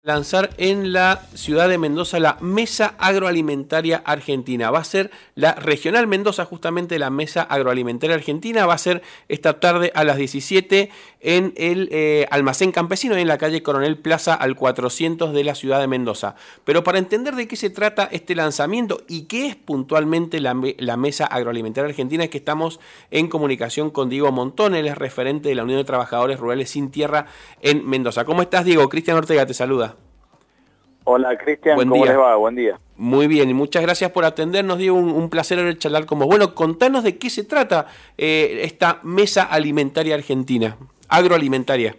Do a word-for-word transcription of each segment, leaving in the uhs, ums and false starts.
Lanzar en la ciudad de Mendoza la Mesa Agroalimentaria Argentina. Va a ser la Regional Mendoza, justamente la Mesa Agroalimentaria Argentina. Va a ser esta tarde a las diecisiete en el eh, Almacén Campesino, en la calle Coronel Plaza al cuatrocientos de la ciudad de Mendoza. Pero para entender de qué se trata este lanzamiento y qué es puntualmente la, la Mesa Agroalimentaria Argentina, es que estamos en comunicación con Diego Montón. Él es referente de la Unión de Trabajadores Rurales Sin Tierra en Mendoza. ¿Cómo estás, Diego? Cristian Ortega te saluda. Hola, Cristian, ¿cómo día. les va? Buen día. Muy bien, y muchas gracias por atendernos, Diego. Un, un placer charlar con vos. Bueno, contanos de qué se trata eh, esta Mesa Alimentaria Argentina, agroalimentaria.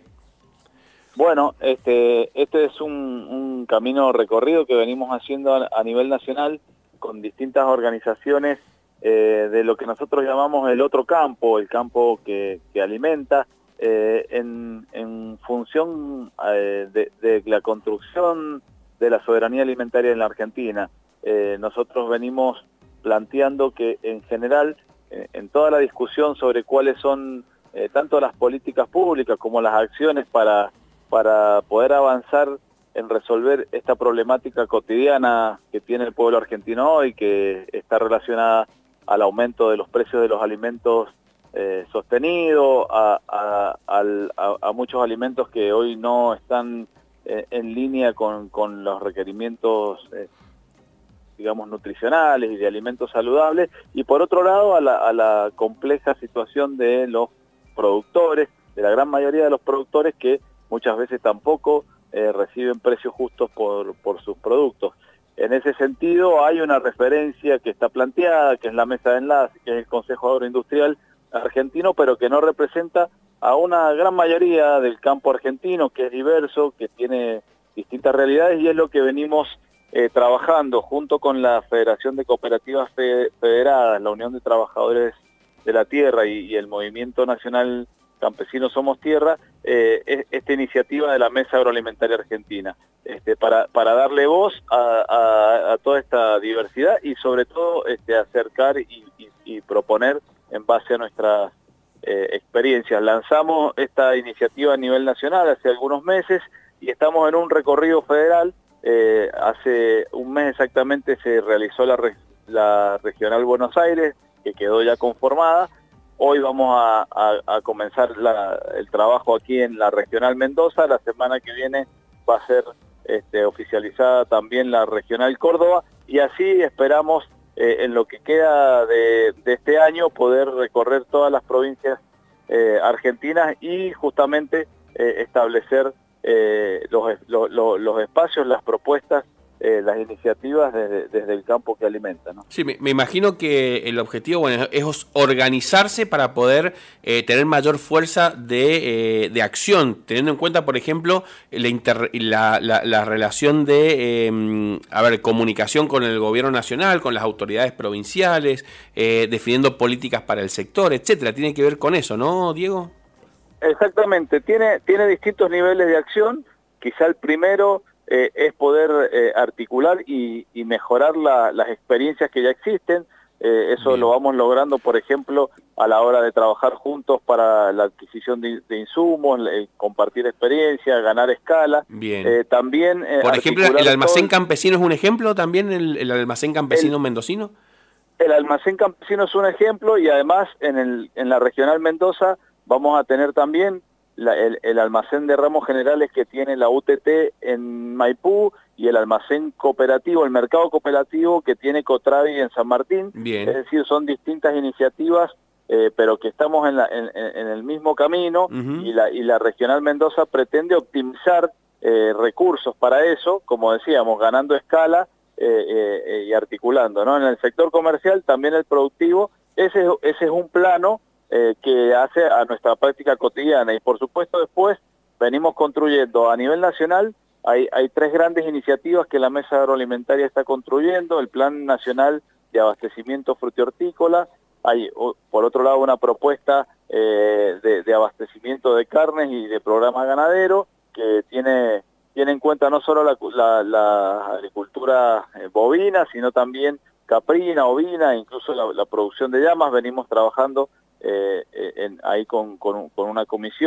Bueno, este, este es un, un camino recorrido que venimos haciendo a, a nivel nacional con distintas organizaciones eh, de lo que nosotros llamamos el otro campo, el campo que, que alimenta, eh, en, en función eh, de, de la construcción de la soberanía alimentaria en la Argentina. Eh, nosotros venimos planteando que en general, eh, en toda la discusión sobre cuáles son eh, tanto las políticas públicas como las acciones para, para poder avanzar en resolver esta problemática cotidiana que tiene el pueblo argentino hoy, que está relacionada al aumento de los precios de los alimentos eh, sostenido, a, a, a, a muchos alimentos que hoy no están en línea con, con los requerimientos, eh, digamos, nutricionales y de alimentos saludables, y por otro lado a la, a la compleja situación de los productores, de la gran mayoría de los productores que muchas veces tampoco eh, reciben precios justos por, por sus productos. En ese sentido hay una referencia que está planteada, que es la mesa de enlace, que es el Consejo Agroindustrial Argentino, pero que no representa a una gran mayoría del campo argentino, que es diverso, que tiene distintas realidades, y es lo que venimos eh, trabajando junto con la Federación de Cooperativas Federadas, la Unión de Trabajadores de la Tierra y, y el Movimiento Nacional Campesino Somos Tierra, eh, esta iniciativa de la Mesa Agroalimentaria Argentina, este, para, para darle voz a, a, a toda esta diversidad y sobre todo este, acercar y, y, y proponer en base a nuestras Eh, experiencias. Lanzamos esta iniciativa a nivel nacional hace algunos meses y estamos en un recorrido federal. Eh, hace un mes exactamente se realizó la, la Regional Buenos Aires, que quedó ya conformada. Hoy vamos a, a, a comenzar la, el trabajo aquí en la Regional Mendoza. La semana que viene va a ser este, oficializada también la Regional Córdoba, y así esperamos Eh, en lo que queda de, de este año poder recorrer todas las provincias eh, argentinas y justamente eh, establecer eh, los, los, los, los espacios, las propuestas, eh, las iniciativas desde, desde el campo que alimenta, ¿no? Sí, me, me imagino que el objetivo, bueno, es organizarse para poder eh, tener mayor fuerza de, eh, de acción, teniendo en cuenta, por ejemplo, la, inter, la, la, la relación de, eh, a ver, comunicación con el gobierno nacional, con las autoridades provinciales, eh, definiendo políticas para el sector, etcétera. Tiene que ver con eso, ¿no, Diego? Exactamente, tiene, tiene distintos niveles de acción. Quizá el primero Eh, es poder eh, articular y, y mejorar la, las experiencias que ya existen. Eh, eso Bien. Lo vamos logrando, por ejemplo, a la hora de trabajar juntos para la adquisición de, de insumos, eh, compartir experiencia, ganar escala. Bien. Eh, también eh, por ejemplo, ¿el almacén campesino es un ejemplo también, el, el almacén campesino el, mendocino? El almacén campesino es un ejemplo, y además en, el, en la Regional Mendoza vamos a tener también La, el, el almacén de ramos generales que tiene la U T T en Maipú, y el almacén cooperativo, el mercado cooperativo que tiene Cotravi en San Martín. Bien. Es decir, son distintas iniciativas, eh, pero que estamos en, la, en, en el mismo camino. Uh-huh. y, la, y la Regional Mendoza pretende optimizar eh, recursos para eso, como decíamos, ganando escala eh, eh, y articulando, ¿no? En el sector comercial, también el productivo. Ese, ese es un plano Eh, que hace a nuestra práctica cotidiana, y por supuesto después venimos construyendo a nivel nacional. Hay, hay tres grandes iniciativas que la Mesa Agroalimentaria está construyendo: el Plan Nacional de Abastecimiento Frutihortícola, hay por otro lado una propuesta eh, de, de abastecimiento de carnes y de programa ganadero que tiene, tiene en cuenta no solo la, la, la agricultura bovina, sino también caprina, ovina, incluso la, la producción de llamas. Venimos trabajando Eh, en, ahí con, con, con una comisión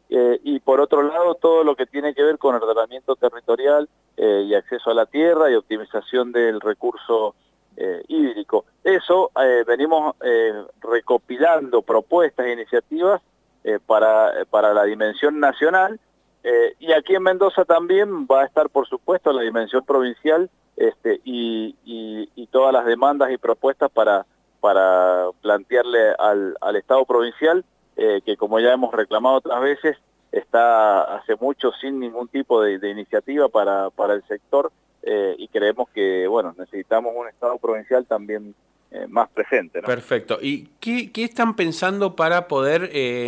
eh, y por otro lado todo lo que tiene que ver con ordenamiento territorial eh, y acceso a la tierra y optimización del recurso eh, hídrico. Eso eh, venimos eh, recopilando propuestas e iniciativas eh, para, para la dimensión nacional, eh, y aquí en Mendoza también va a estar, por supuesto, la dimensión provincial este, y, y, y todas las demandas y propuestas para, para plantearle al, al Estado provincial, eh, que como ya hemos reclamado otras veces, está hace mucho sin ningún tipo de, de iniciativa para, para el sector, eh, y creemos que, bueno, necesitamos un Estado provincial también eh, más presente, ¿no? Perfecto. ¿Y qué, qué están pensando para poder eh,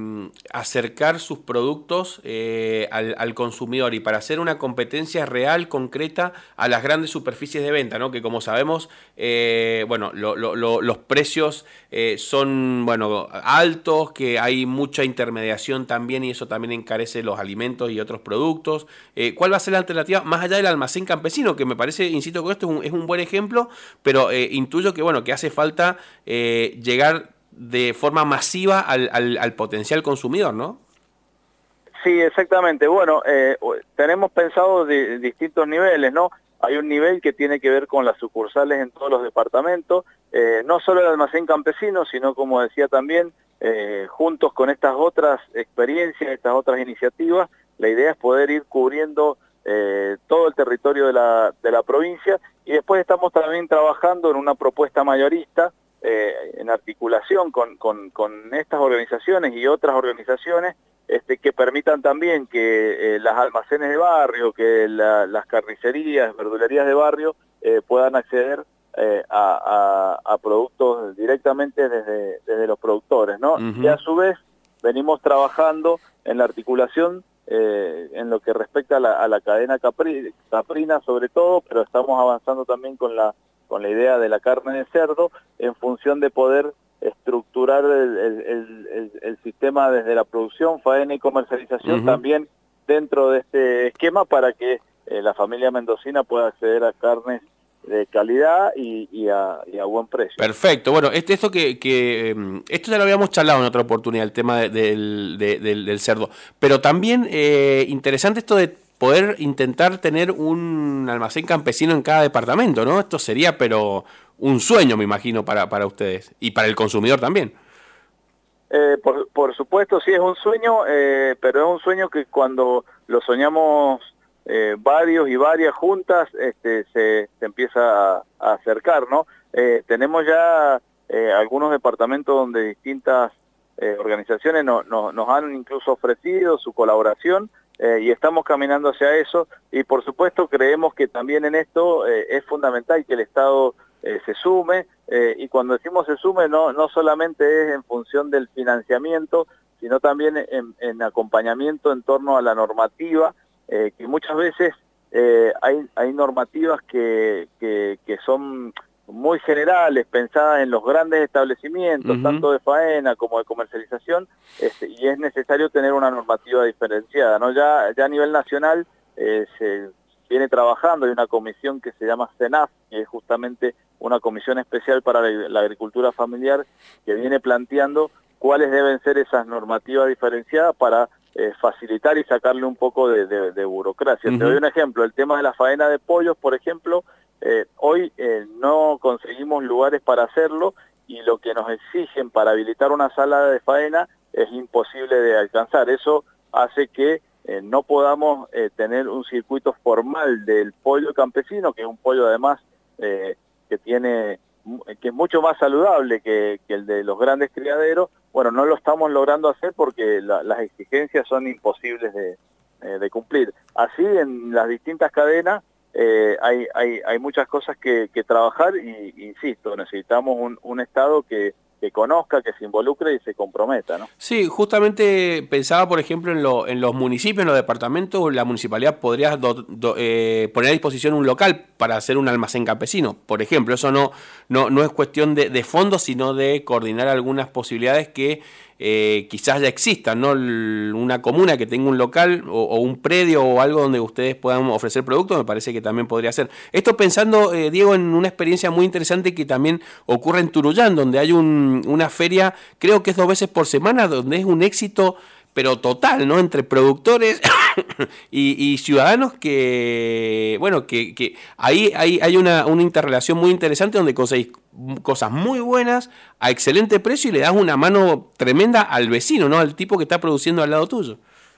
acercar sus productos eh, al, al consumidor y para hacer una competencia real, concreta, a las grandes superficies de venta, ¿no? Que como sabemos, eh, bueno, lo, lo, lo, los precios eh, son, bueno, altos, que hay mucha intermediación también y eso también encarece los alimentos y otros productos. Eh, ¿Cuál va a ser la alternativa más allá del almacén campesino? Que me parece, insisto con esto, es un, es un buen ejemplo, pero eh, intuyo que, bueno, que hace falta eh, llegar de forma masiva al, al, al potencial consumidor, ¿no? Sí, exactamente. Bueno, eh, tenemos pensado de, de distintos niveles, ¿no? Hay un nivel que tiene que ver con las sucursales en todos los departamentos, eh, no solo el almacén campesino, sino, como decía también, eh, juntos con estas otras experiencias, estas otras iniciativas, la idea es poder ir cubriendo eh, todo el territorio de la, de la provincia, y después estamos también trabajando en una propuesta mayorista, eh, en articulación con, con, con estas organizaciones y otras organizaciones, Este, que permitan también que eh, las almacenes de barrio, que la, las carnicerías, verdulerías de barrio eh, puedan acceder eh, a, a, a productos directamente desde, desde los productores, ¿no? Uh-huh. Y a su vez venimos trabajando en la articulación eh, en lo que respecta a la, a la cadena capri, caprina sobre todo, pero estamos avanzando también con la, con la idea de la carne de cerdo en función de poder estructurar el, el, el, el sistema desde la producción, faena y comercialización, uh-huh, también dentro de este esquema para que eh, la familia mendocina pueda acceder a carnes de calidad y, y, a, y a buen precio. Perfecto. Bueno, este, esto que, que esto ya lo habíamos charlado en otra oportunidad, el tema de, del, de, del, del cerdo, pero también eh, interesante esto de poder intentar tener un almacén campesino en cada departamento, ¿no? Esto sería, pero un sueño, me imagino, para, para ustedes y para el consumidor también. Eh, por, por supuesto, sí es un sueño, eh, pero es un sueño que cuando lo soñamos eh, varios y varias juntas, este, se, se empieza a, a acercar, ¿no? Eh, tenemos ya eh, algunos departamentos donde distintas eh, organizaciones no, no, nos han incluso ofrecido su colaboración, eh, y estamos caminando hacia eso, y por supuesto creemos que también en esto eh, es fundamental que el Estado Eh, se sume, eh, y cuando decimos se sume no, no solamente es en función del financiamiento, sino también en, en acompañamiento en torno a la normativa, eh, que muchas veces eh, hay, hay normativas que, que, que son muy generales, pensadas en los grandes establecimientos, uh-huh, tanto de faena como de comercialización, este, y es necesario tener una normativa diferenciada, ¿no? Ya, ya a nivel nacional eh, se viene trabajando, hay una comisión que se llama CENAF, que es justamente una comisión especial para la agricultura familiar, que viene planteando cuáles deben ser esas normativas diferenciadas para eh, facilitar y sacarle un poco de, de, de burocracia. Uh-huh. Te doy un ejemplo, el tema de la faena de pollos, por ejemplo, eh, hoy eh, no conseguimos lugares para hacerlo, y lo que nos exigen para habilitar una sala de faena es imposible de alcanzar. Eso hace que Eh, no podamos eh, tener un circuito formal del pollo campesino, que es un pollo además eh, que tiene que es mucho más saludable que, que el de los grandes criaderos. Bueno, no lo estamos logrando hacer porque la, las exigencias son imposibles de, eh, de cumplir. Así en las distintas cadenas eh, hay, hay, hay muchas cosas que, que trabajar, y insisto, necesitamos un, un Estado que que conozca, que se involucre y se comprometa, ¿no? Sí, justamente pensaba, por ejemplo, en, lo, en los municipios, en los departamentos, la municipalidad podría do, do, eh, poner a disposición un local para hacer un almacén campesino, por ejemplo. Eso no, no, no es cuestión de, de fondos, sino de coordinar algunas posibilidades que eh, quizás ya existan, ¿no? Una comuna que tenga un local o, o un predio o algo donde ustedes puedan ofrecer productos, me parece que también podría ser. Esto pensando, eh, Diego, en una experiencia muy interesante que también ocurre en Tunuyán, donde hay un, una feria, creo que es dos veces por semana, donde es un éxito pero total, ¿no? Entre productores y, y ciudadanos que, bueno, que, que ahí hay, hay una, una interrelación muy interesante donde conseguís cosas muy buenas a excelente precio y le das una mano tremenda al vecino, ¿no? Al tipo que está produciendo al lado tuyo.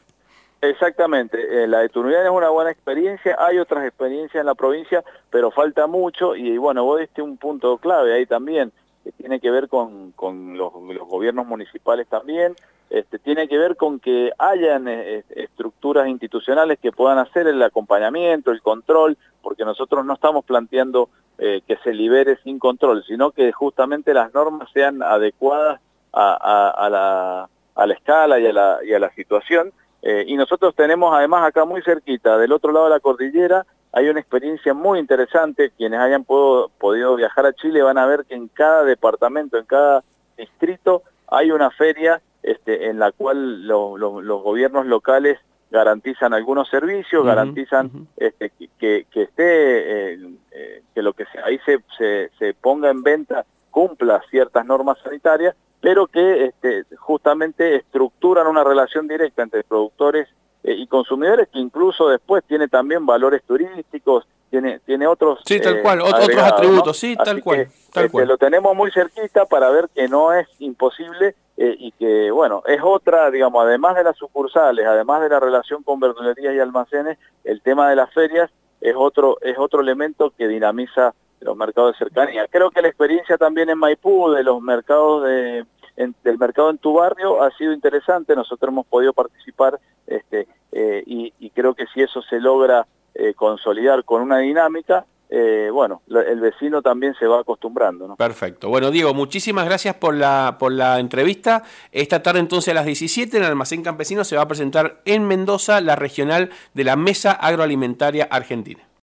Exactamente, eh, la de Tunuyán es una buena experiencia, hay otras experiencias en la provincia, pero falta mucho y bueno, vos diste un punto clave ahí también, que tiene que ver con, con los, los gobiernos municipales también, este, tiene que ver con que hayan eh, estructuras institucionales que puedan hacer el acompañamiento, el control, porque nosotros no estamos planteando eh, que se libere sin control, sino que justamente las normas sean adecuadas a, a, a, la, a la escala y a la, y a la situación. Eh, y nosotros tenemos además acá muy cerquita, del otro lado de la cordillera, hay una experiencia muy interesante. Quienes hayan puedo, podido viajar a Chile van a ver que en cada departamento, en cada distrito, hay una feria este, en la cual lo, lo, los gobiernos locales garantizan algunos servicios, uh-huh, garantizan uh-huh. este, que, que esté, eh, eh, que lo que se, ahí se, se, se ponga en venta cumpla ciertas normas sanitarias, pero que este, justamente estructuran una relación directa entre productores eh, y consumidores, que incluso después tiene también valores turísticos, tiene, tiene otros sí, tal eh, cual, agregados, otros atributos, ¿no? Sí, Así tal cual. Que, tal este, cual. Lo tenemos muy cerquita para ver que no es imposible eh, y que, bueno, es otra, digamos, además de las sucursales, además de la relación con verdulerías y almacenes, el tema de las ferias es otro, es otro elemento que dinamiza los mercados de cercanía. Creo que la experiencia también en Maipú, de los mercados de... En, del mercado en tu barrio ha sido interesante, nosotros hemos podido participar este, eh, y, y creo que si eso se logra eh, consolidar con una dinámica, eh, bueno, el vecino también se va acostumbrando, ¿no? Perfecto. Bueno, Diego, muchísimas gracias por la, por la entrevista. Esta tarde entonces a las diecisiete en el Almacén Campesino se va a presentar en Mendoza la regional de la Mesa Agroalimentaria Argentina.